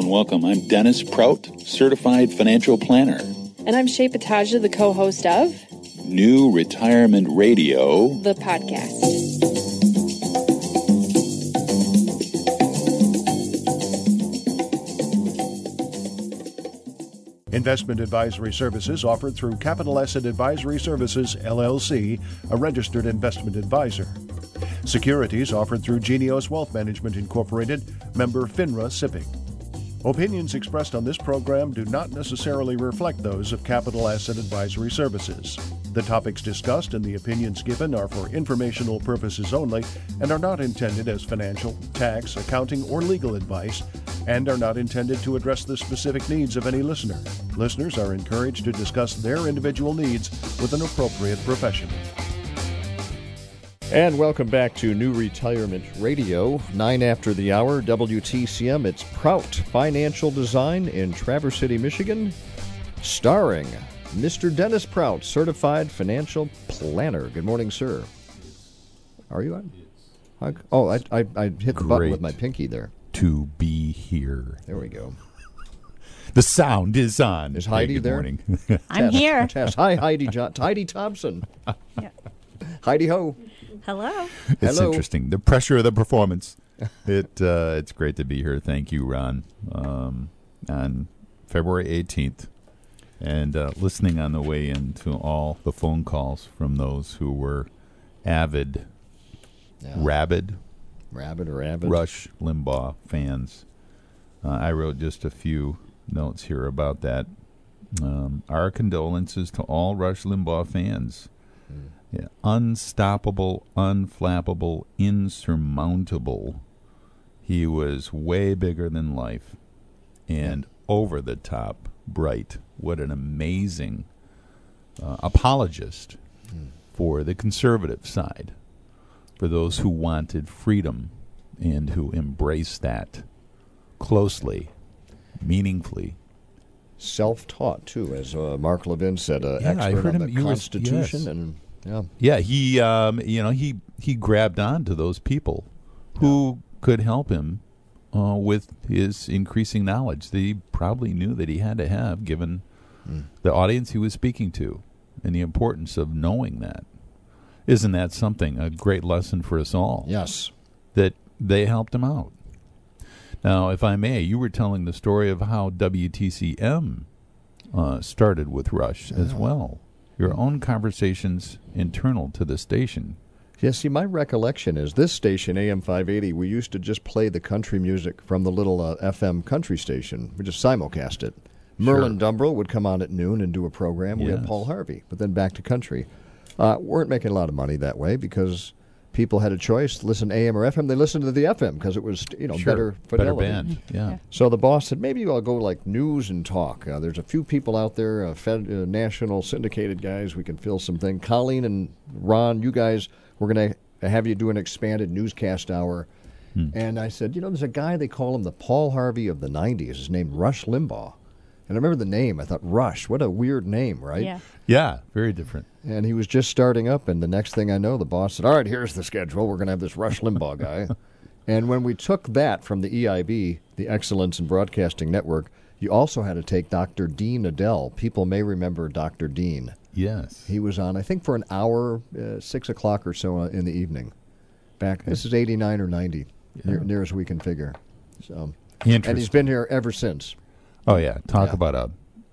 and welcome. I'm Dennis Prout, Certified Financial Planner. And I'm Shay Pataja, the co-host of New Retirement Radio, the podcast. Investment advisory services offered through Capital Asset Advisory Services, LLC, a registered investment advisor. Securities offered through Genios Wealth Management, Incorporated, member FINRA SIPC. Opinions expressed on this program do not necessarily reflect those of Capital Asset Advisory Services. The topics discussed and the opinions given are for informational purposes only and are not intended as financial, tax, accounting, or legal advice, and are not intended to address the specific needs of any listener. Listeners are encouraged to discuss their individual needs with an appropriate professional. And welcome back to New Retirement Radio, 9 after the hour, WTCM. It's Prout Financial Design in Traverse City, Michigan, starring Mr. Dennis Prout, Certified Financial Planner. Good morning, sir. Are you on? Oh, I hit the button with my pinky there. To be here. There we go. The sound is on. Is Heidi there? Morning. I'm here. Test. Hi, Heidi. Heidi Thompson. Yeah. Heidi ho. Hello. It's Hello. interesting. The pressure of the performance. It's great to be here. Thank you, Ron. On February 18th. And listening on the way into all the phone calls from those who were rabid Rush Limbaugh fans. I wrote just a few notes here about that. Our condolences to all Rush Limbaugh fans. Yeah. Unstoppable, unflappable, insurmountable. He was way bigger than life and over the top bright. What an amazing apologist for the conservative side. For those who wanted freedom and who embraced that closely, meaningfully. Self-taught, too, as Mark Levin said, expert on the Constitution. He grabbed on to those people who could help him with his increasing knowledge that he probably knew that he had to have, given the audience he was speaking to, and the importance of knowing that. Isn't that something, a great lesson for us all? Yes. That they helped him out. Now, if I may, you were telling the story of how WTCM started with Rush as well. Your own conversations internal to the station. Yeah, see, my recollection is this station, AM 580, we used to just play the country music from the little FM country station. We just simulcast it. Merlin Dumbrell would come on at noon and do a program. We had Paul Harvey, but then back to country. Weren't making a lot of money that way because people had a choice to listen to AM or FM. They listened to the FM because it was, better fidelity. Better band, yeah. So the boss said, maybe I'll go like news and talk. There's a few people out there, national syndicated guys. We can fill some things. Colleen and Ron, you guys, we're going to have you do an expanded newscast hour. And I said, there's a guy, they call him the Paul Harvey of the 90s. His name Rush Limbaugh. And I remember the name. I thought, Rush, what a weird name, right? Yeah, very different. And he was just starting up, and the next thing I know, the boss said, all right, here's the schedule. We're going to have this Rush Limbaugh guy. And when we took that from the EIB, the Excellence in Broadcasting Network, you also had to take Dr. Dean Adele. People may remember Dr. Dean. Yes. He was on, I think, for an hour, 6 o'clock or so in the evening. This is 89 or 90, near as we can figure. So, and he's been here ever since. Oh, yeah. Talk about a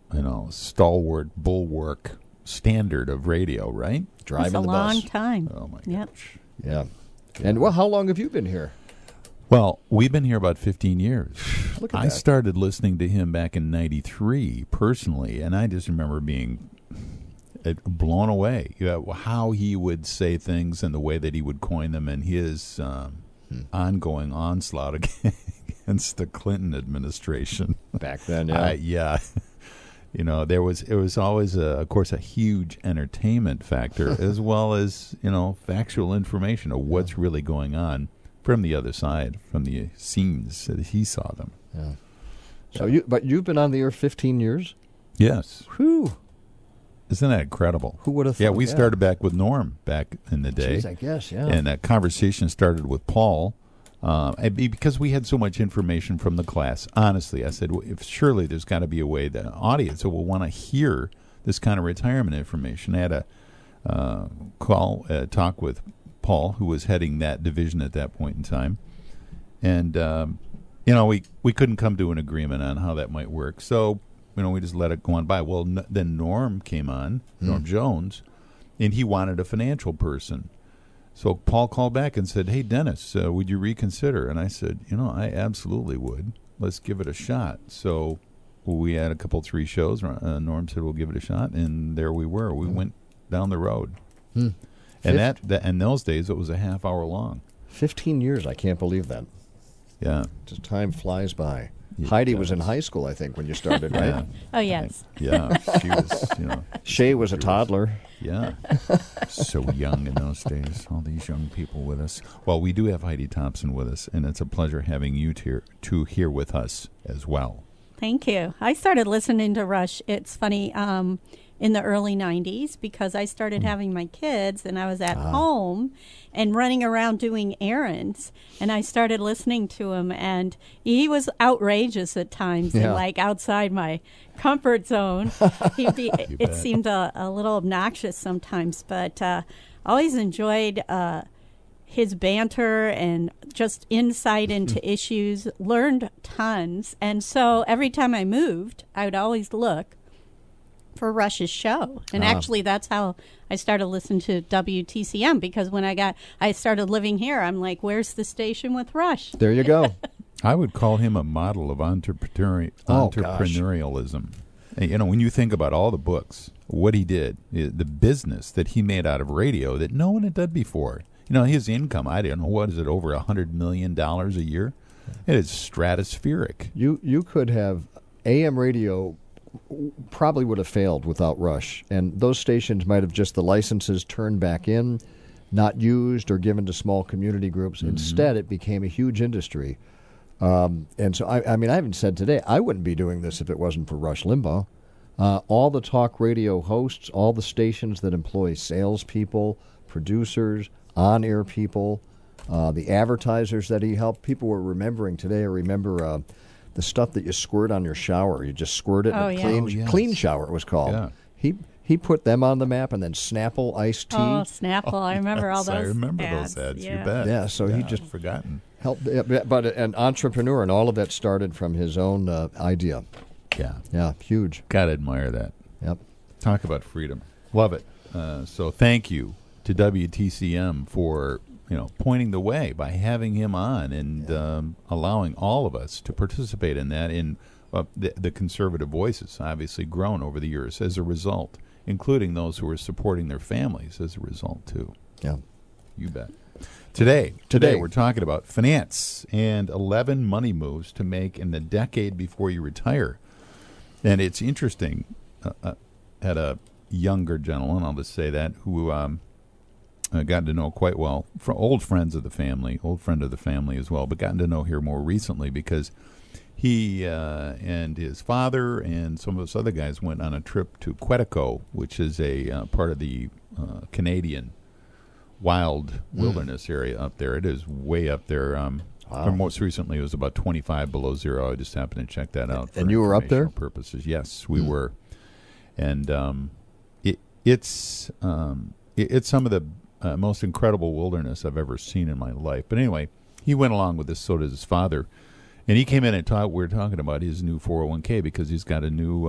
stalwart bulwark standard of radio, right? Driving the bus. That's a long time. Oh, my gosh. Yeah. And, how long have you been here? Well, we've been here about 15 years. Look at I started listening to him back in 93, personally, and I just remember being blown away. How he would say things and the way that he would coin them, and his ongoing onslaught against the Clinton administration. Back then, it was always, of course, a huge entertainment factor as well as, factual information of what's really going on from the other side, from the scenes that he saw them. Yeah. So you've been on the air 15 years? Yes. Whew. Isn't that incredible? Who would have thought? Yeah, we started back with Norm back in the day. Jeez, I guess, yeah. And that conversation started with Paul Because we had so much information from the class. Honestly, I said, surely there's got to be a way the audience will want to hear this kind of retirement information. I had a talk with Paul, who was heading that division at that point in time. And, we couldn't come to an agreement on how that might work. So, we just let it go on by. Well, then Norm came on, Norm Jones, and he wanted a financial person. So Paul called back and said, hey, Dennis, would you reconsider? And I said, I absolutely would. Let's give it a shot. So we had 3 shows. Norm said, we'll give it a shot. And there we were. We went down the road. And that in those days, it was a half hour long. 15 years. I can't believe that. Yeah. Just time flies by. Heidi was in high school, I think, when you started, right? Yeah. Oh, yes. Yeah. She was, Shay was a toddler. Yeah. So young in those days. All these young people with us. Well, we do have Heidi Thompson with us, and it's a pleasure having you here with us as well. Thank you. I started listening to Rush. It's funny, in the early 90s, because I started having my kids, and I was at home and running around doing errands, and I started listening to him, and he was outrageous at times and like outside my comfort zone. It seemed a little obnoxious sometimes, but always enjoyed his banter and just insight into issues, learned tons. And so every time I moved, I would always look for Rush's show. And actually that's how I started listening to WTCM, because when I started living here, I'm like, where's the station with Rush? There you go. I would call him a model of entrepreneurialism. And, when you think about all the books, what he did, the business that he made out of radio that no one had done before. His income, I don't know, what is it, over $100 million a year? It is stratospheric. You could have AM radio probably would have failed without Rush, and those stations might have just the licenses turned back in, not used or given to small community groups. Instead, it became a huge industry. And so, I haven't said today, I wouldn't be doing this if it wasn't for Rush Limbaugh. All the talk radio hosts, all the stations that employ salespeople, producers, on-air people, the advertisers that he helped. People were remembering today, I remember the stuff that you squirt on your shower. You just squirt it in clean shower, it was called. Yeah. He put them on the map, and then Snapple iced tea. Oh, Snapple. I remember all those I remember ads. those ads, Yeah. you bet. Yeah, so he just forgotten. helped. But an entrepreneur, and all of that started from his own idea. Yeah. Yeah, huge. Gotta admire that. Yep. Talk about freedom. Love it. So thank you to WTCM for pointing the way by having him on and allowing all of us to participate in that. In the conservative voices obviously grown over the years as a result, including those who are supporting their families as a result too. Yeah. You bet. Today we're talking about finance and 11 money moves to make in the decade before you retire. And it's interesting. Had a younger gentleman, I'll just say that, who gotten to know quite well, old friend of the family as well, but gotten to know here more recently because he and his father and some of us other guys went on a trip to Quetico, which is a part of the Canadian wild wilderness area up there. It is way up there. Or most recently, it was about 25 below zero. I just happened to check that out. And you were up there? Purposes. Yes, we were. And it's some of the most incredible wilderness I've ever seen in my life. But anyway, he went along with this, so did his father. And he came in and we were talking about his new 401k because he's got a new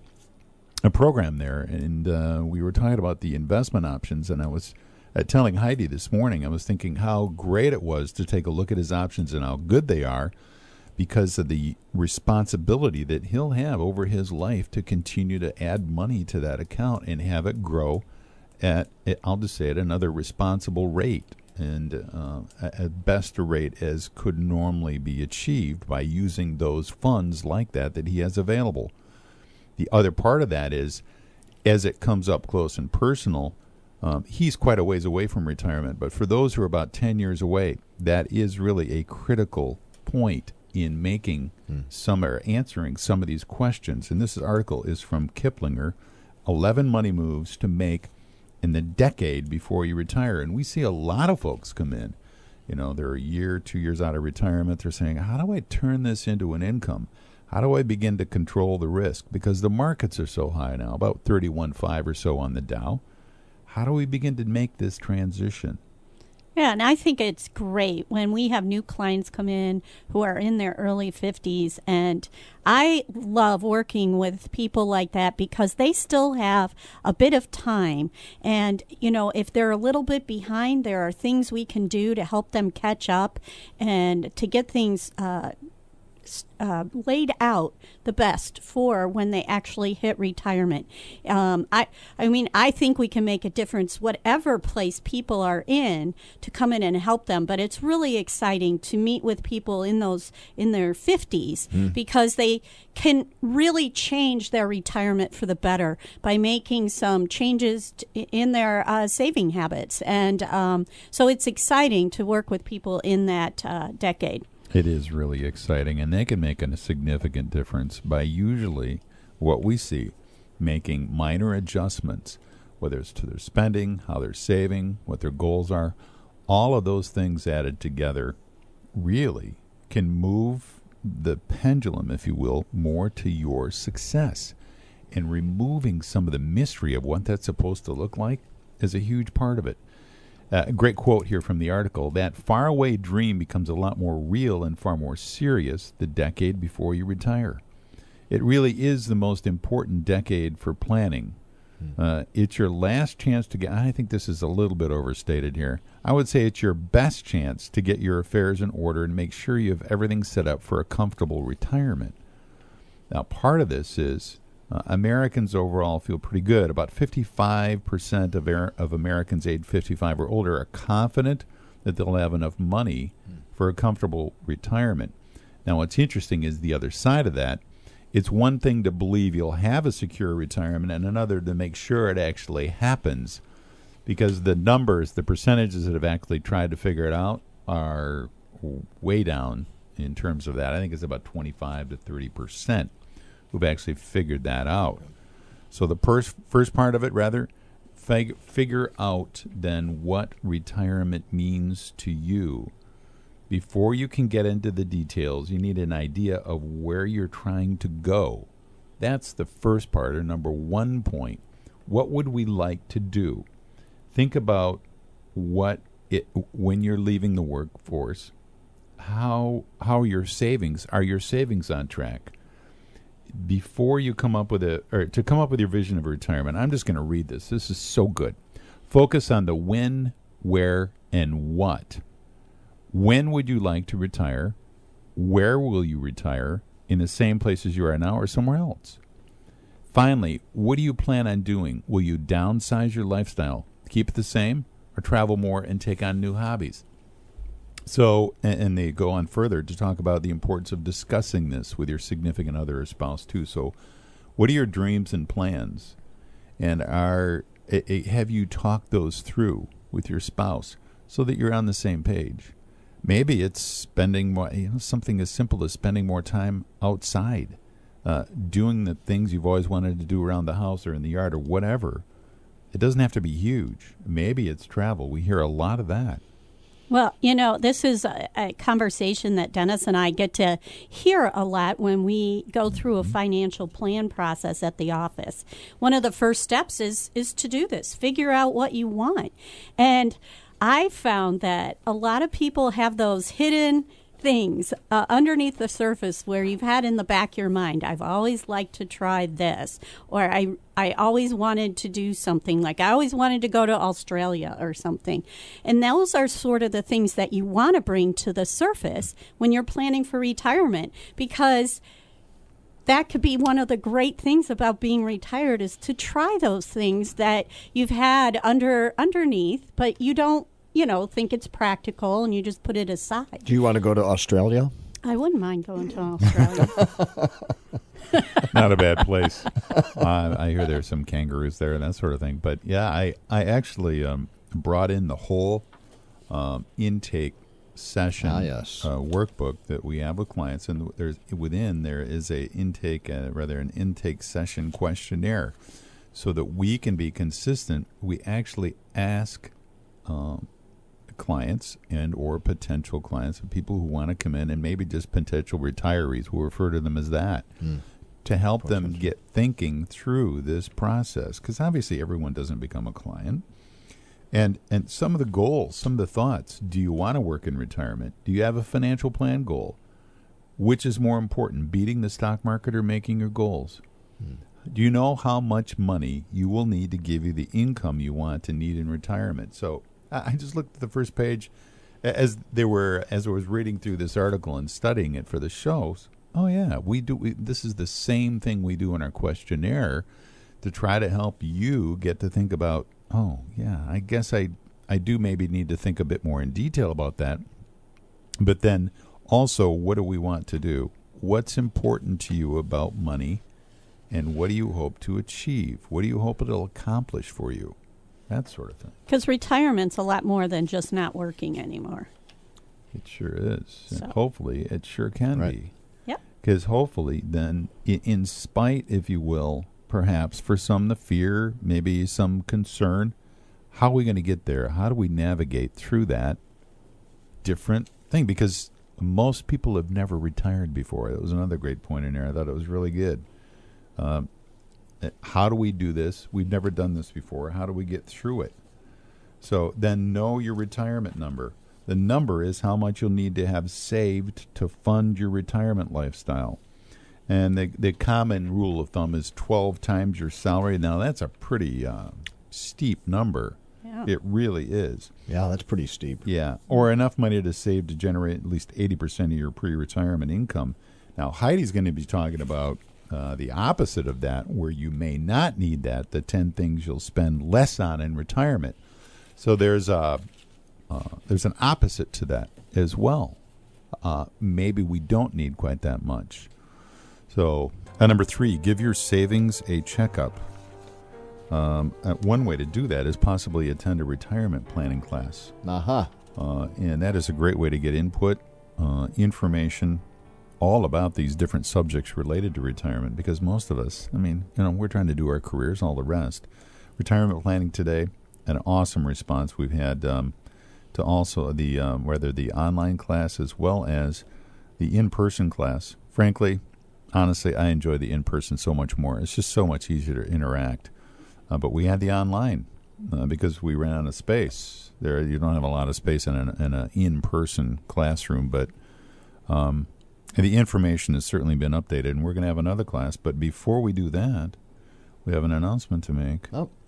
a program there. And we were talking about the investment options. And I was telling Heidi this morning, I was thinking how great it was to take a look at his options and how good they are because of the responsibility that he'll have over his life to continue to add money to that account and have it grow at, I'll just say it, another responsible rate, and at best a rate as could normally be achieved by using those funds like that he has available. The other part of that is, as it comes up close and personal, he's quite a ways away from retirement, but for those who are about 10 years away, that is really a critical point in making some or answering some of these questions. And this article is from Kiplinger, 11 money moves to make in the decade before you retire. And we see a lot of folks come in They're a year, 2 years out of retirement. They're saying, how do I turn this into an income? How do I begin to control the risk? Because the markets are so high now, about 31.5 or so on the Dow. How do we begin to make this transition? Yeah, and I think it's great when we have new clients come in who are in their early 50s. And I love working with people like that because they still have a bit of time. And, if they're a little bit behind, there are things we can do to help them catch up and to get things laid out the best for when they actually hit retirement. I think we can make a difference whatever place people are in to come in and help them. But it's really exciting to meet with people in their 50s because they can really change their retirement for the better by making some changes in their saving habits. And so it's exciting to work with people in that decade. It is really exciting, and they can make a significant difference by usually what we see, making minor adjustments, whether it's to their spending, how they're saving, what their goals are. All of those things added together really can move the pendulum, if you will, more to your success. And removing some of the mystery of what that's supposed to look like is a huge part of it. A great quote here from the article: that faraway dream becomes a lot more real and far more serious the decade before you retire. It really is the most important decade for planning. It's your last chance to get, I think this is a little bit overstated here, I would say it's your best chance to get your affairs in order and make sure you have everything set up for a comfortable retirement. Now, part of this is Americans overall feel pretty good. About 55% of Americans aged 55 or older are confident that they'll have enough money for a comfortable retirement. Now, what's interesting is the other side of that. It's one thing to believe you'll have a secure retirement and another to make sure it actually happens, because the numbers, the percentages that have actually tried to figure it out are way down in terms of that. I think it's about 25 to 30%. Who've actually figured that out. So the first part of it, rather, figure out then what retirement means to you. Before you can get into the details, you need an idea of where you're trying to go. That's the first part, or number 1 point. What would we like to do? Think about when you're leaving the workforce, how your savings, are your savings on track? Before you come up with to come up with your vision of retirement, I'm just going to read this. This is so good. Focus on the when, where, and what. When would you like to retire? Where will you retire? In the same place as you are now or somewhere else? Finally, what do you plan on doing? Will you downsize your lifestyle, keep it the same, or travel more and take on new hobbies? So, and they go on further to talk about the importance of discussing this with your significant other or spouse too. So, what are your dreams and plans? And have you talked those through with your spouse so that you're on the same page? Maybe it's spending more, something as simple as spending more time outside, doing the things you've always wanted to do around the house or in the yard or whatever. It doesn't have to be huge. Maybe it's travel. We hear a lot of that. Well, this is a conversation that Dennis and I get to hear a lot when we go through a financial plan process at the office. One of the first steps is to do this, figure out what you want. And I found that a lot of people have those hidden things underneath the surface where you've had in the back of your mind, I've always liked to try this, or I always wanted to do something, like I always wanted to go to Australia or something. And those are sort of the things that you want to bring to the surface when you're planning for retirement, because that could be one of the great things about being retired, is to try those things that you've had underneath, but you don't think it's practical, and you just put it aside. Do you want to go to Australia? I wouldn't mind going to Australia. Not a bad place. I hear there's some kangaroos there and that sort of thing. But yeah, I actually brought in the whole intake session workbook that we have with clients, and there is an intake session questionnaire, so that we can be consistent. We actually ask clients and or potential clients and people who want to come in, and maybe just potential retirees, we'll refer to them as that, to help them get thinking through this process. Because obviously everyone doesn't become a client. And some of the goals, some of the thoughts, do you want to work in retirement? Do you have a financial plan goal? Which is more important, beating the stock market or making your goals? Do you know how much money you will need to give you the income you want to need in retirement? So I just looked at the first page as I was reading through this article and studying it for the shows. Oh yeah, this is the same thing we do in our questionnaire to try to help you get to think about, oh yeah, I guess I do maybe need to think a bit more in detail about that. But then also, what do we want to do? What's important to you about money? And what do you hope to achieve? What do you hope it'll accomplish for you? That sort of thing. Because retirement's a lot more than just not working anymore. It sure is. So. And hopefully, it sure can be. Yep. Because hopefully, then, in spite, if you will, perhaps for some the fear, maybe some concern, how are we going to get there? How do we navigate through that different thing? Because most people have never retired before. That was another great point in there. I thought it was really good. How do we do this? We've never done this before. How do we get through it? So then know your retirement number. The number is how much you'll need to have saved to fund your retirement lifestyle. And the common rule of thumb is 12 times your salary. Now, that's a pretty steep number. Yeah. It really is. Yeah, that's pretty steep. Yeah, or enough money to save to generate at least 80% of your pre-retirement income. Now, Heidi's going to be talking about the opposite of that, where you may not need that, the 10 things you'll spend less on in retirement. So there's an opposite to that as well. Maybe we don't need quite that much. So, number 3, give your savings a checkup. One way to do that is possibly attend a retirement planning class. And that is a great way to get input, information, all about these different subjects related to retirement, because most of us, we're trying to do our careers, all the rest. Retirement planning today, an awesome response we've had to also the whether the online class as well as the in-person class. Frankly, honestly, I enjoy the in-person so much more. It's just so much easier to interact. But we had the online because we ran out of space. There, you don't have a lot of space in an in-person classroom, but the information has certainly been updated, and we're going to have another class. But before we do that, we have an announcement to make.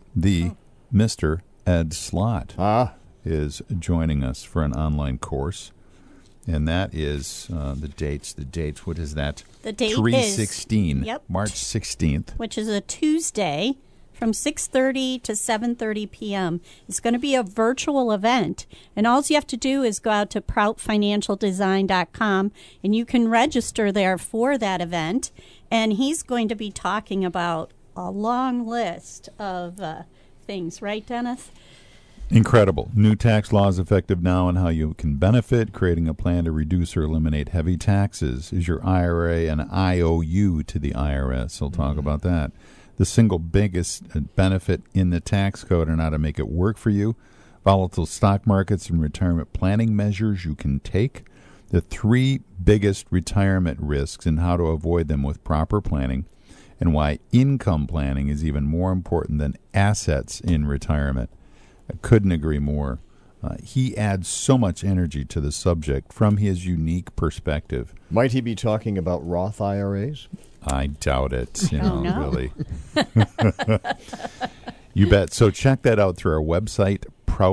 Mr. Ed Slott is joining us for an online course, and that is the dates. What is that? The date 3/16, March 16th. Which is a Tuesday from 6:30 to 7:30 p.m. It's going to be a virtual event, and all you have to do is go out to proutfinancialdesign.com, and you can register there for that event, and he's going to be talking about a long list of things. Right, Dennis? Incredible. New tax laws effective now and how you can benefit. Creating a plan to reduce or eliminate heavy taxes. Is your IRA an IOU to the IRS? We'll talk about that. The single biggest benefit in the tax code and how to make it work for you. Volatile stock markets and retirement planning measures you can take. The 3 biggest retirement risks and how to avoid them with proper planning. And why income planning is even more important than assets in retirement. I couldn't agree more. He adds so much energy to the subject from his unique perspective. Might he be talking about Roth IRAs? I doubt it, really. You bet. So check that out through our website,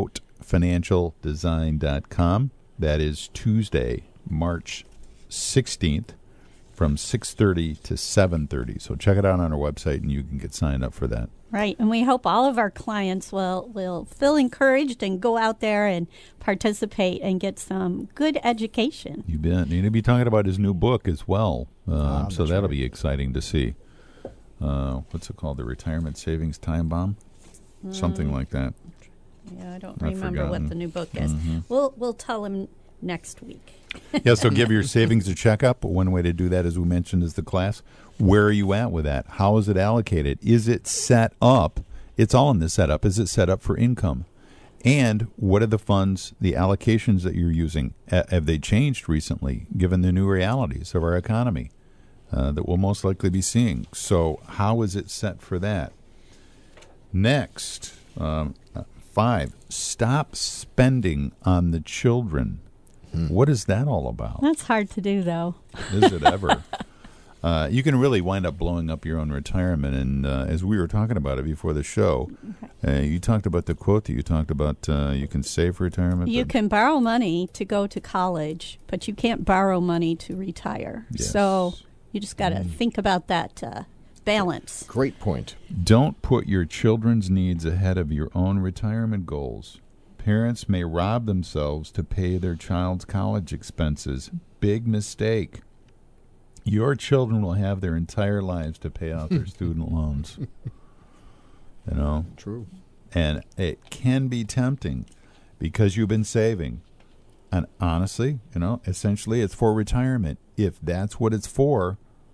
proutfinancialdesign.com. That is Tuesday, March 16th from 6:30 to 7:30. So check it out on our website, and you can get signed up for that. Right, and we hope all of our clients will feel encouraged and go out there and participate and get some good education. You bet. And he'll be talking about his new book as well, so that'll be exciting to see. What's it called? The Retirement Savings Time Bomb? Something like that. Yeah, I don't remember what the new book is. We'll tell him next week. Yeah, so give your savings a checkup. One way to do that, as we mentioned, is the class. Where are you at with that? How is it allocated? Is it set up? It's all in the setup. Is it set up for income? And what are the funds, the allocations that you're using? Have they changed recently, given the new realities of our economy that we'll most likely be seeing? So how is it set for that? Next, 5, stop spending on the children. What is that all about? That's hard to do, though. Is it ever? You can really wind up blowing up your own retirement. And as we were talking about it before the show, you talked about the quote that you talked about, you can save for retirement. You can borrow money to go to college, but you can't borrow money to retire. Yes. So you just got to think about that balance. Great point. Don't put your children's needs ahead of your own retirement goals. Parents may rob themselves to pay their child's college expenses. Big mistake. Your children will have their entire lives to pay out their student loans. You know? True. And it can be tempting because you've been saving. And honestly, you know, essentially it's for retirement. If that's what it's for,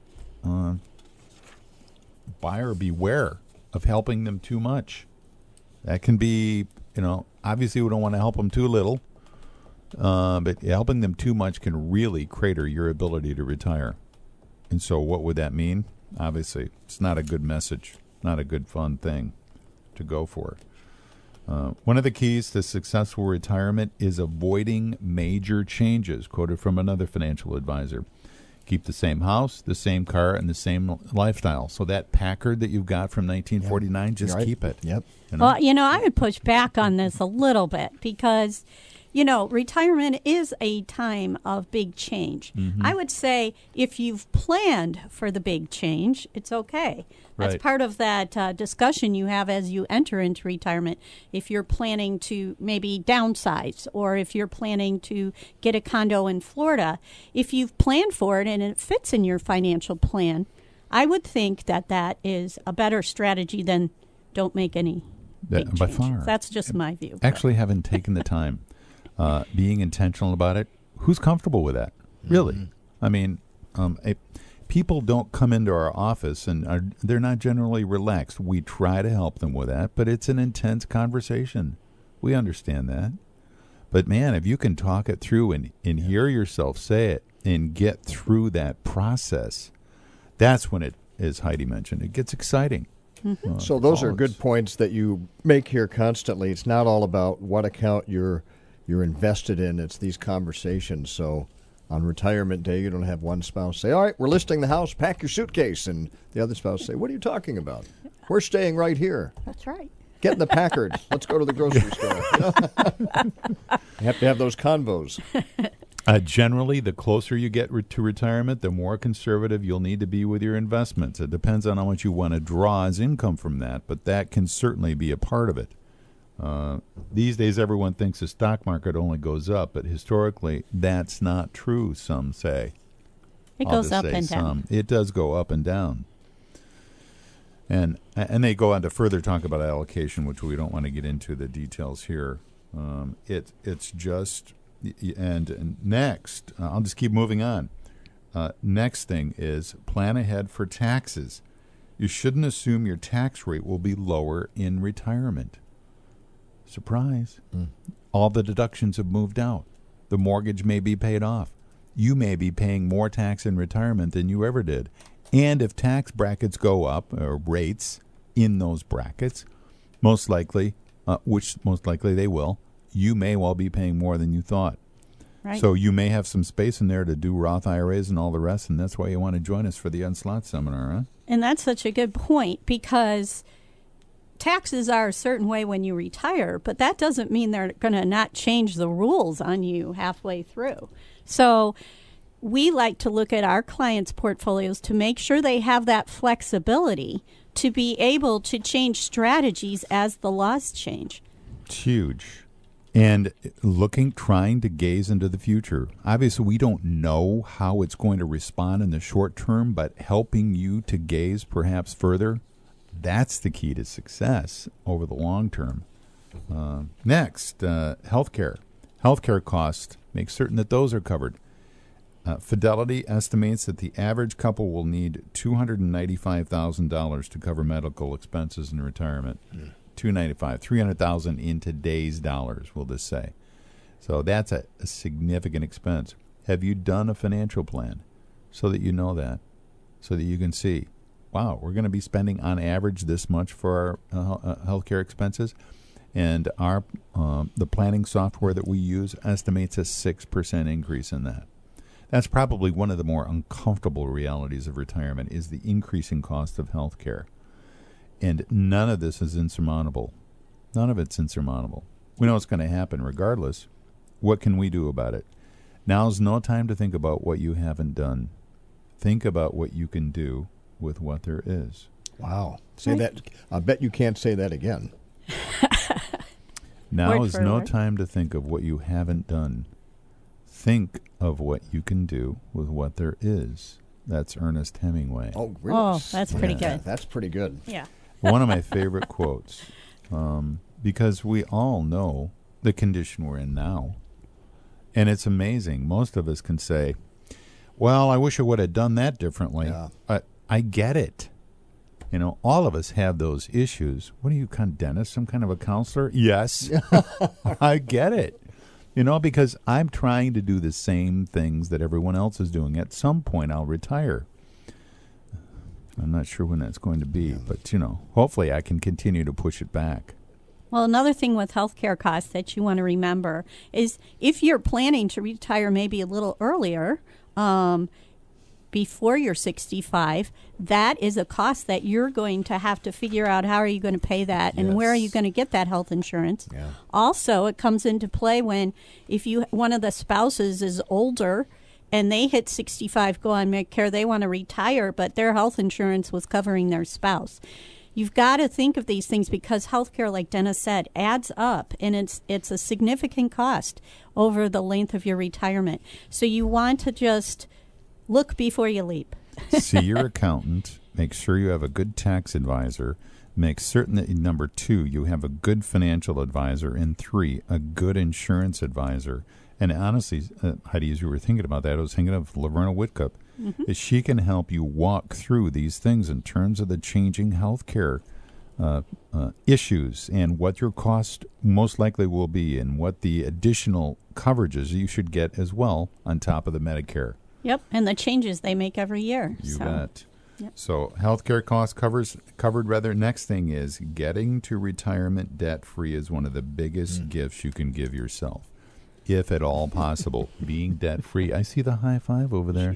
buyer beware of helping them too much. That can be, you know, obviously we don't want to help them too little, but helping them too much can really crater your ability to retire. And so what would that mean? Obviously, it's not a good message, not a good fun thing to go for. One of the keys to successful retirement is avoiding major changes, quoted from another financial advisor. Keep the same house, the same car, and the same lifestyle. So that Packard that you've got from 1949, just keep it. Yep. You know? Well, you know, I would push back on this a little bit because, you know, retirement is a time of big change. I would say if you've planned for the big change, it's okay. That's Right. part of that discussion you have as you enter into retirement. If you're planning to maybe downsize or if you're planning to get a condo in Florida, if you've planned for it and it fits in your financial plan, I would think that that is a better strategy than don't make any big by changes. far. That's just my view. Actually haven't taken the time, being intentional about it. Who's comfortable with that? Really? I mean, people don't come into our office and they're not generally relaxed. We try to help them with that, but it's an intense conversation. We understand that. But, man, if you can talk it through and hear yourself say it and get through that process, that's when it, as Heidi mentioned, it gets exciting. So those are good points that you make here constantly. It's not all about what account you're invested in. It's these conversations. So on retirement day, you don't have one spouse say, all right, we're listing the house, pack your suitcase. And the other spouse say, what are you talking about? We're staying right here. That's right. Get in the Packard. Let's go to the grocery store. You know? You have to have those convos. Generally, the closer you get to retirement, the more conservative you'll need to be with your investments. It depends on how much you want to draw as income from that, but that can certainly be a part of it. These days, everyone thinks the stock market only goes up, but historically, that's not true, some say. It goes up and down. It does go up and down. And they go on to further talk about allocation, which we don't want to get into the details here. It's just... And next, I'll just keep moving on. Next thing is plan ahead for taxes. You shouldn't assume your tax rate will be lower in retirement. Surprise. All the deductions have moved out. The mortgage may be paid off. You may be paying more tax in retirement than you ever did. And if tax brackets go up, or rates in those brackets, most likely, which most likely they will, you may well be paying more than you thought. Right. So you may have some space in there to do Roth IRAs and all the rest, and that's why you want to join us for the Unslot seminar, huh? And that's such a good point because taxes are a certain way when you retire, but that doesn't mean they're going to not change the rules on you halfway through. So we like to look at our clients' portfolios to make sure they have that flexibility to be able to change strategies as the laws change. It's huge. And trying to gaze into the future. Obviously, we don't know how it's going to respond in the short term, but helping you to gaze perhaps further, that's the key to success over the long term. Next, healthcare. Healthcare costs, make certain that those are covered. Fidelity estimates that the average couple will need $295,000 to cover medical expenses in retirement. $295, $300,000 in today's dollars, we'll just say. So that's a significant expense. Have you done a financial plan so that you know that, so that you can see, wow, we're going to be spending on average this much for our healthcare expenses, and our the planning software that we use estimates a 6% increase in that. That's probably one of the more uncomfortable realities of retirement, is the increasing cost of healthcare. And none of this is insurmountable. None of it's insurmountable. We know what's going to happen regardless. What can we do about it? Now's no time to think about what you haven't done. Think about what you can do with what there is. Wow. Say that. I bet you can't say that again. Now is no time to think of what you haven't done. Think of what you can do with what there is. That's Ernest Hemingway. Oh, really? Oh, that's pretty good. That's pretty good. Yeah. One of my favorite quotes, because we all know the condition we're in now. And it's amazing. Most of us can say, well, I wish I would have done that differently. Yeah. I get it. You know, all of us have those issues. What are you, dentist, some kind of a counselor? Yes. I get it. You know, because I'm trying to do the same things that everyone else is doing. At some point, I'll retire. I'm not sure when that's going to be, but, you know, hopefully I can continue to push it back. Well, another thing with healthcare costs that you want to remember is if you're planning to retire maybe a little earlier, before you're 65, that is a cost that you're going to have to figure out how are you going to pay that and where are you going to get that health insurance. Yeah. Also, it comes into play when if one of the spouses is older and they hit 65, go on Medicare, they want to retire, but their health insurance was covering their spouse. You've got to think of these things because healthcare, like Dennis said, adds up, and it's a significant cost over the length of your retirement. So you want to just look before you leap. See your accountant. Make sure you have a good tax advisor. Make certain that, number 2, you have a good financial advisor. And 3, a good insurance advisor. And honestly, Heidi, as you were thinking about that, I was thinking of Laverna Whitcup. Mm-hmm. She can help you walk through these things in terms of the changing healthcare issues and what your cost most likely will be and what the additional coverages you should get as well on top of the Medicare. Yep, and the changes they make every year. You bet. Yep. So healthcare costs covered. Next thing is getting to retirement debt-free is one of the biggest gifts you can give yourself, if at all possible. Being debt-free. I see the high five over there.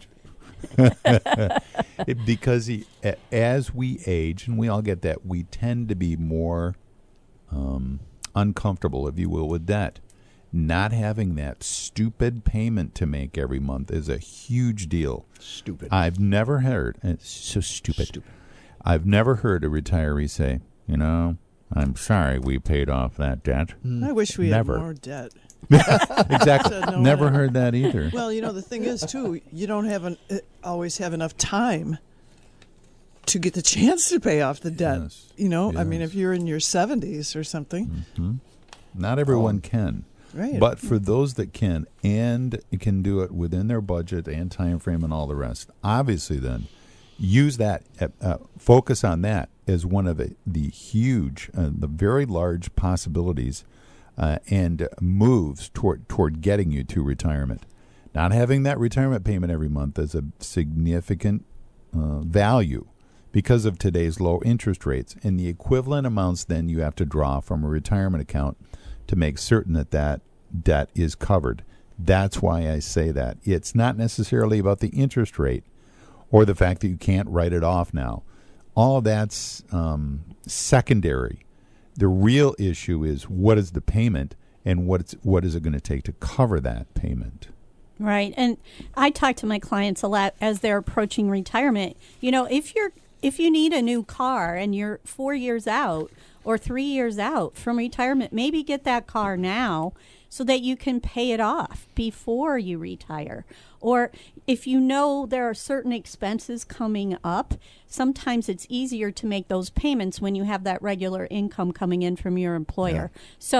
Because as we age, and we all get that, we tend to be more uncomfortable, if you will, with debt. Not having that stupid payment to make every month is a huge deal. Stupid. I've never heard, it's so stupid. I've never heard a retiree say, you know, I'm sorry we paid off that debt. I wish we had more debt. Exactly. So never heard that either. Well, you know, the thing is, too, you don't always have enough time to get the chance to pay off the debt. Yes. You know, Yes. I mean, if you're in your 70s or something. Mm-hmm. Not everyone can. Right. But for those that can and can do it within their budget and time frame and all the rest, obviously then use that, focus on that as one of the huge, the very large possibilities and moves toward getting you to retirement. Not having that retirement payment every month is a significant value because of today's low interest rates and the equivalent amounts then you have to draw from a retirement account to make certain that debt is covered. That's why I say that. It's not necessarily about the interest rate or the fact that you can't write it off now. All of that's secondary. The real issue is what is the payment and what is it going to take to cover that payment. Right. And I talk to my clients a lot as they're approaching retirement. You know, if you need a new car and you're 4 years out or 3 years out from retirement, maybe get that car now so that you can pay it off before you retire. Or if you know there are certain expenses coming up, sometimes it's easier to make those payments when you have that regular income coming in from your employer. Yeah. So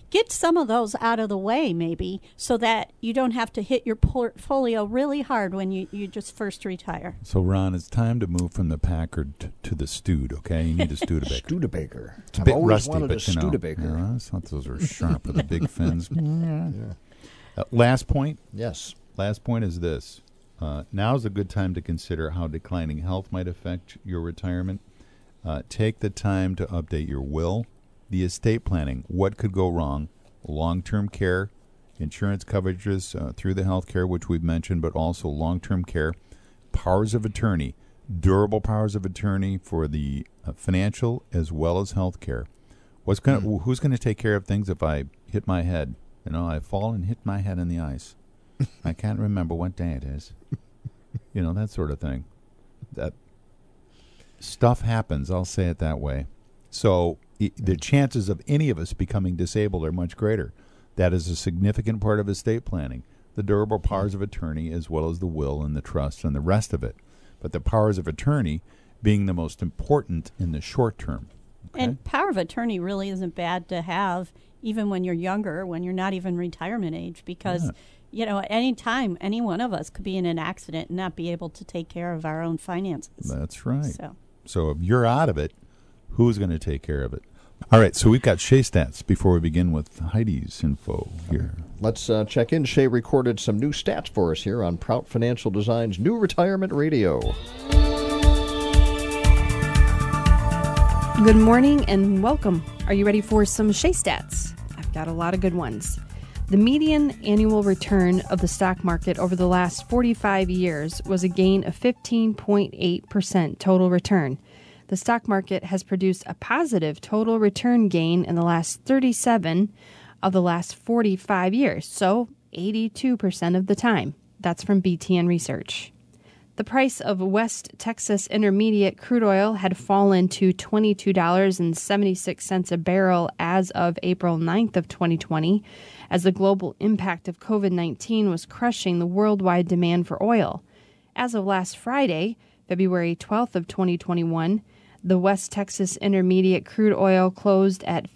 get some of those out of the way, maybe, so that you don't have to hit your portfolio really hard when you just first retire. So, Ron, it's time to move from the Packard to the Stewed, okay? You need a Studebaker. Studebaker. It's a I've bit always rusty, wanted but a Studebaker. Yeah, I thought those were sharp with the big fins. Last point. Yes. Last point is this. Now's a good time to consider how declining health might affect your retirement. Take the time to update your will, the estate planning, what could go wrong, long-term care, insurance coverages through the health care, which we've mentioned, but also long-term care, powers of attorney, durable powers of attorney for the financial as well as health care. Who's going to take care of things if I hit my head? I fall and hit my head in the ice. I can't remember what day it is. That sort of thing. That stuff happens, I'll say it that way. So the chances of any of us becoming disabled are much greater. That is a significant part of estate planning, the durable powers of attorney as well as the will and the trust and the rest of it. But the powers of attorney being the most important in the short term. Okay? And power of attorney really isn't bad to have even when you're younger, when you're not even retirement age, because at any time, any one of us could be in an accident and not be able to take care of our own finances. That's right. So if you're out of it, who's going to take care of it? All right, so we've got Shea Stats before we begin with Heidi's info here. Let's check in. Shea recorded some new stats for us here on Prout Financial Design's New Retirement Radio. Good morning and welcome. Are you ready for some Shea Stats? I've got a lot of good ones. The median annual return of the stock market over the last 45 years was a gain of 15.8% total return. The stock market has produced a positive total return gain in the last 37 of the last 45 years, so 82% of the time. That's from BTN Research. The price of West Texas Intermediate crude oil had fallen to $22.76 a barrel as of April 9th of 2020, as the global impact of COVID-19 was crushing the worldwide demand for oil. As of last Friday, February 12th of 2021, the West Texas Intermediate crude oil closed at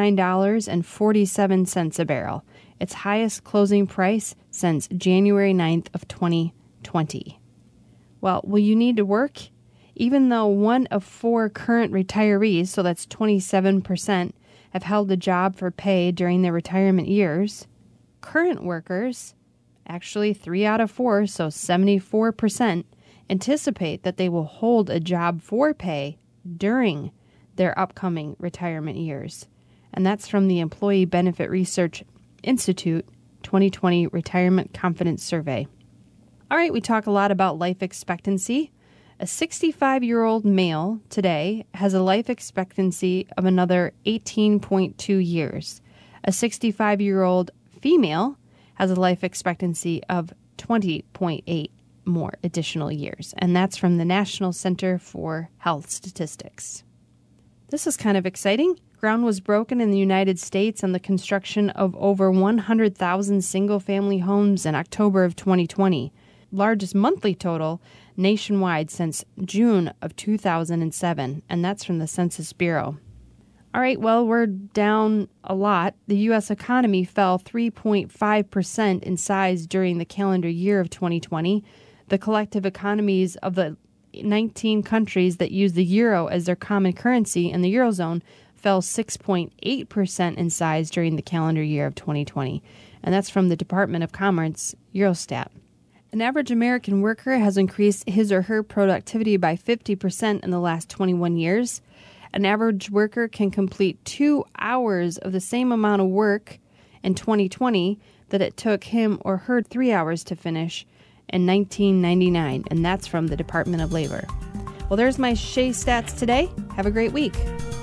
$59.47 a barrel, its highest closing price since January 9th of 2020. Well, will you need to work? Even though 1 of 4 current retirees, so that's 27%, have held a job for pay during their retirement years, current workers, actually 3 out of 4, so 74%, anticipate that they will hold a job for pay during their upcoming retirement years. And that's from the Employee Benefit Research Institute 2020 Retirement Confidence Survey. All right, we talk a lot about life expectancy. A 65-year-old male today has a life expectancy of another 18.2 years. A 65-year-old female has a life expectancy of 20.8 more additional years. And that's from the National Center for Health Statistics. This is kind of exciting. Ground was broken in the United States on the construction of over 100,000 single-family homes in October of 2020. Largest monthly total nationwide since June of 2007, and that's from the Census Bureau. All right, well, we're down a lot. The U.S. economy fell 3.5% in size during the calendar year of 2020. The collective economies of the 19 countries that use the euro as their common currency in the Eurozone fell 6.8% in size during the calendar year of 2020, and that's from the Department of Commerce Eurostat. An average American worker has increased his or her productivity by 50% in the last 21 years. An average worker can complete 2 hours of the same amount of work in 2020 that it took him or her 3 hours to finish in 1999, and that's from the Department of Labor. Well, there's my Shea Stats today. Have a great week.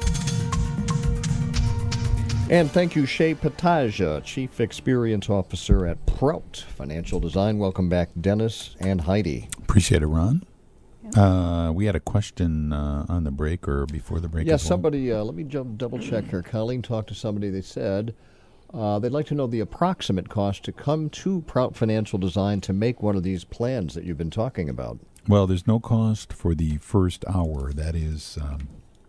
And thank you, Shea Pataja, Chief Experience Officer at Prout Financial Design. Welcome back, Dennis and Heidi. Appreciate it, Ron. We had a question on the break or before the break. Yeah, somebody, let me double check here. Colleen talked to somebody. They said they'd like to know the approximate cost to come to Prout Financial Design to make one of these plans that you've been talking about. Well, there's no cost for the first hour. That is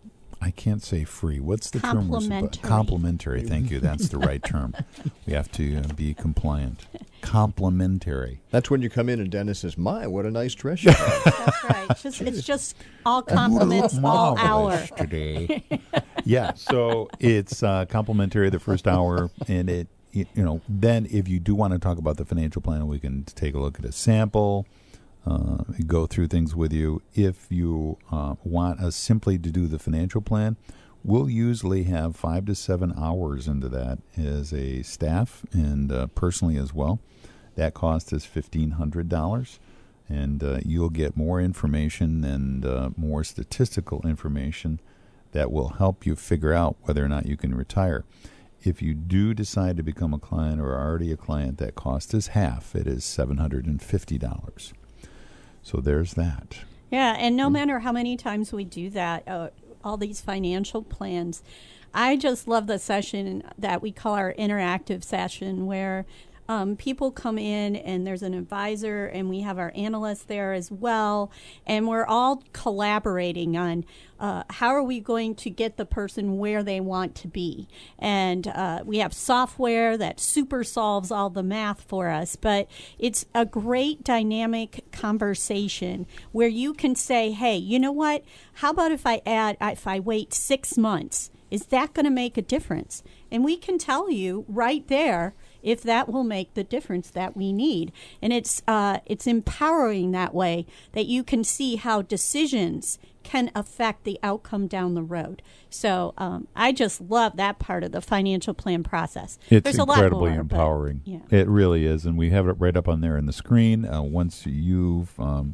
I can't say free. What's the term? Complimentary. Complimentary. Thank you. That's the right term. We have to be compliant. Complimentary. That's when you come in and Dennis says, "My, what a nice dress you have." That's right. It's just all compliments all hour. Today. Yeah. So it's complimentary the first hour, and then if you do want to talk about the financial plan, we can take a look at a sample. Go through things with you. If you want us simply to do the financial plan, we'll usually have 5 to 7 hours into that as a staff and personally as well. That cost is $1,500, and you'll get more information and more statistical information that will help you figure out whether or not you can retire. If you do decide to become a client or are already a client, that cost is half. It is $750. So there's that. Yeah, and no matter how many times we do that, all these financial plans, I just love the session that we call our interactive session where people come in and there's an advisor and we have our analyst there as well, and we're all collaborating on how are we going to get the person where they want to be. And we have software that super solves all the math for us, but it's a great dynamic conversation where you can say, hey, you know what, how about if I wait 6 months? Is that going to make a difference? And we can tell you right there if that will make the difference that we need. And it's empowering that way that you can see how decisions can affect the outcome down the road. So I just love that part of the financial plan process. It's There's incredibly a lot more, empowering. But, yeah. It really is, and we have it right up on there in the screen. Once you're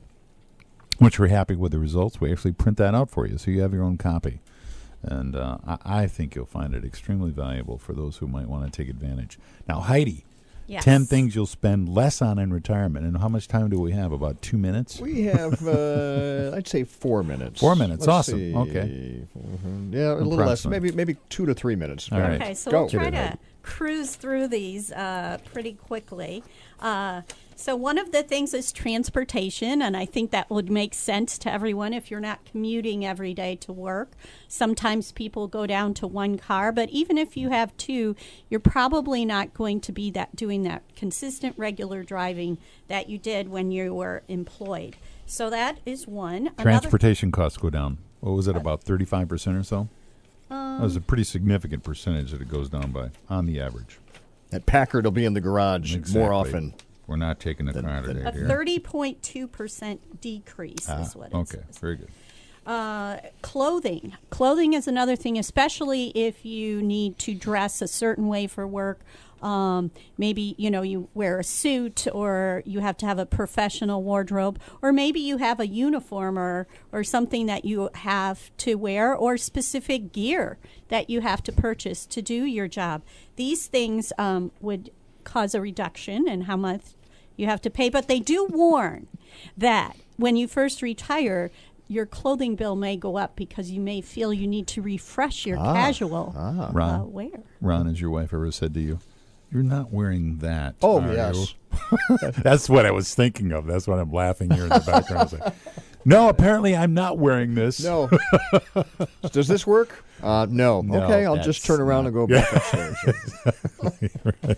happy with the results, we actually print that out for you, so you have your own copy. And I think you'll find it extremely valuable for those who might want to take advantage. Now, Heidi, Yes. 10 things you'll spend less on in retirement. And how much time do we have? About 2 minutes? We have, I'd say 4 minutes. 4 minutes. Let's Awesome. see. Okay. Yeah, a little less. Approximately. Maybe 2 to 3 minutes. All right. Okay, so Go. we'll try Get it, to Heidi. cruise through these pretty quickly. So one of the things is transportation, and I think that would make sense to everyone if you're not commuting every day to work. Sometimes people go down to one car, but even if you have two, you're probably not going to be doing that consistent, regular driving that you did when you were employed. So that is one. Transportation costs go down. What was it, about 35% or so? That was a pretty significant percentage that it goes down by, on the average. That Packard will be in the garage Exactly. more often. We're not taking a car today. A dear. 30.2% decrease is what it Okay, says. very good. Clothing. Clothing is another thing, especially if you need to dress a certain way for work. Maybe, you wear a suit or you have to have a professional wardrobe, or maybe you have a uniform or something that you have to wear, or specific gear that you have to purchase to do your job. These things would cause a reduction in how much you have to pay, but they do warn that when you first retire, your clothing bill may go up because you may feel you need to refresh your casual Ron, wear. Ron, has your wife ever said to you, "You're not wearing that"? Oh, are yes. you?" That's what I was thinking of. That's what I'm laughing here in the background. I was like, no, apparently I'm not wearing this. No. Does this work? No. No, Okay, I'll that's just turn around and go back upstairs. Right.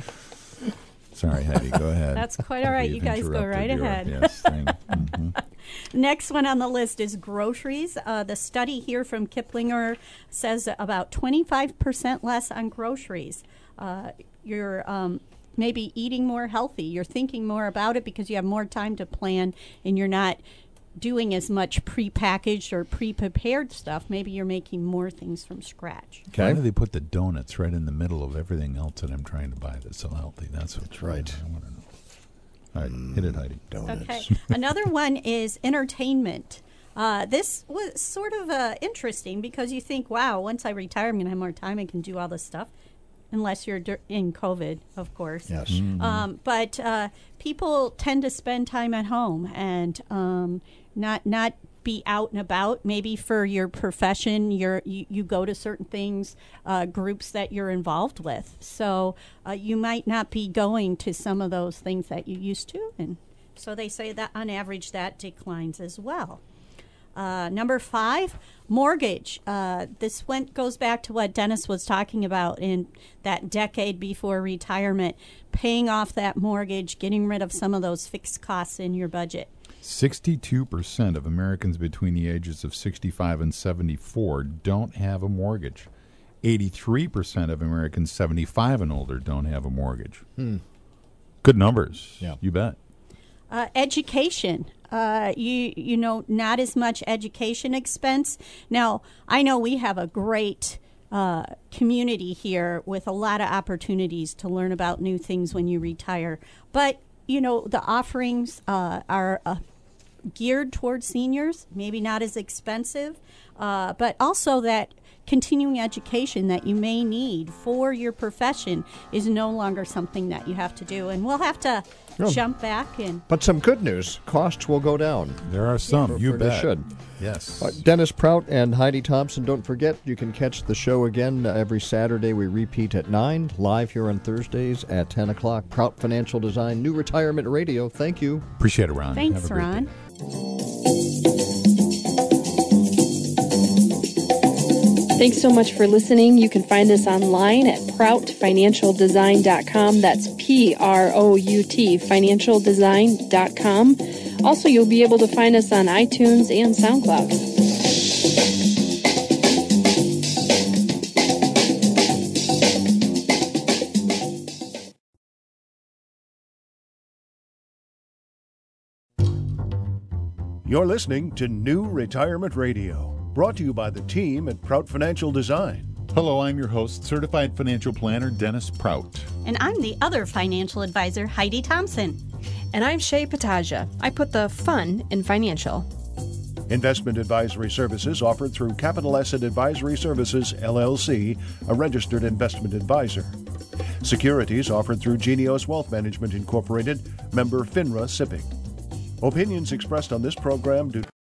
Sorry, Heidi, go ahead. That's quite all right. We've You guys go interrupted right your- ahead. Yes, thing. Mhm. Next one on the list is groceries. The study here from Kiplinger says about 25% less on groceries. You're maybe eating more healthy. You're thinking more about it because you have more time to plan and you're not doing as much prepackaged or pre-prepared stuff. Maybe you're making more things from scratch. Why do they put the donuts right in the middle of everything else that I'm trying to buy that's so healthy? That's right. I want to know. All right, hit it, Heidi. Donuts. Okay. Another one is entertainment. This was sort of interesting because you think, wow, once I retire, I'm going to have more time. I can do all this stuff. Unless you're in COVID, of course. Yes. But people tend to spend time at home and not be out and about. Maybe for your profession, you go to certain things, groups that you're involved with. So you might not be going to some of those things that you used to. And so they say that on average that declines as well. Number 5, mortgage. This goes back to what Dennis was talking about in that decade before retirement, paying off that mortgage, getting rid of some of those fixed costs in your budget. 62% of Americans between the ages of 65 and 74 don't have a mortgage. 83% of Americans 75 and older don't have a mortgage. Good numbers. Yeah. You bet. Education. You know, not as much education expense. Now, I know we have a great community here with a lot of opportunities to learn about new things when you retire. But, you know, the offerings are geared towards seniors, maybe not as expensive, but also that continuing education that you may need for your profession is no longer something that you have to do. And we'll have to jump back and... But some good news. Costs will go down. There are some. You They bet. should. Yes. Dennis Prout and Heidi Thompson, don't forget, you can catch the show again every Saturday. We repeat at 9, live here on Thursdays at 10 o'clock. Prout Financial Design, New Retirement Radio. Thank you. Appreciate it, Ron. Thanks, Have a great Ron. day. Thanks so much for listening. You can find us online at proutfinancialdesign.com. That's PROUT, financialdesign.com. Also, you'll be able to find us on iTunes and SoundCloud. You're listening to New Retirement Radio, brought to you by the team at Prout Financial Design. Hello, I'm your host, Certified Financial Planner Dennis Prout. And I'm the other financial advisor, Heidi Thompson. And I'm Shay Pataja. I put the fun in financial. Investment advisory services offered through Capital Asset Advisory Services, LLC, a registered investment advisor. Securities offered through Genios Wealth Management Incorporated, member FINRA SIPC. Opinions expressed on this program do